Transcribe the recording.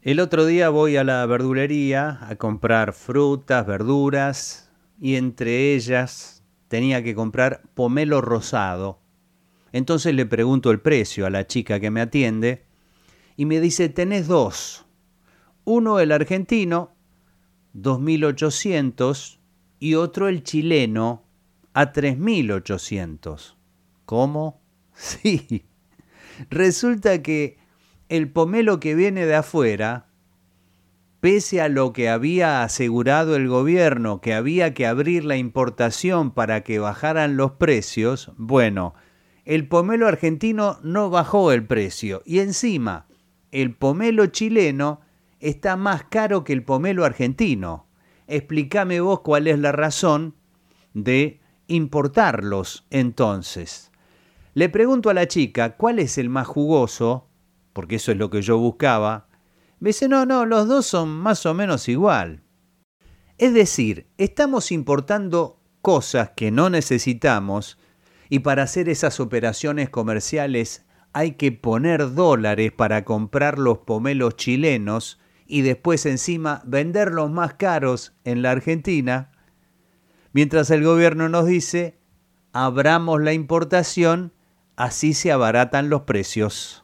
El otro día voy a la verdulería a comprar frutas, verduras y entre ellas tenía que comprar pomelo rosado. Entonces le pregunto el precio a la chica que me atiende y me dice, tenés dos. Uno el argentino, 2.800 y otro el chileno a 3.800. ¿Cómo? Sí, resulta que el pomelo que viene de afuera, pese a lo que había asegurado el gobierno, que había que abrir la importación para que bajaran los precios, bueno, el pomelo argentino no bajó el precio y encima el pomelo chileno está más caro que el pomelo argentino. Explícame vos cuál es la razón de importarlos entonces. Le pregunto a la chica cuál es el más jugoso, porque eso es lo que yo buscaba. Me dice, no, los dos son más o menos igual. Es decir, estamos importando cosas que no necesitamos y para hacer esas operaciones comerciales hay que poner dólares para comprar los pomelos chilenos y después encima venderlos más caros en la Argentina, mientras el gobierno nos dice, abramos la importación, así se abaratan los precios.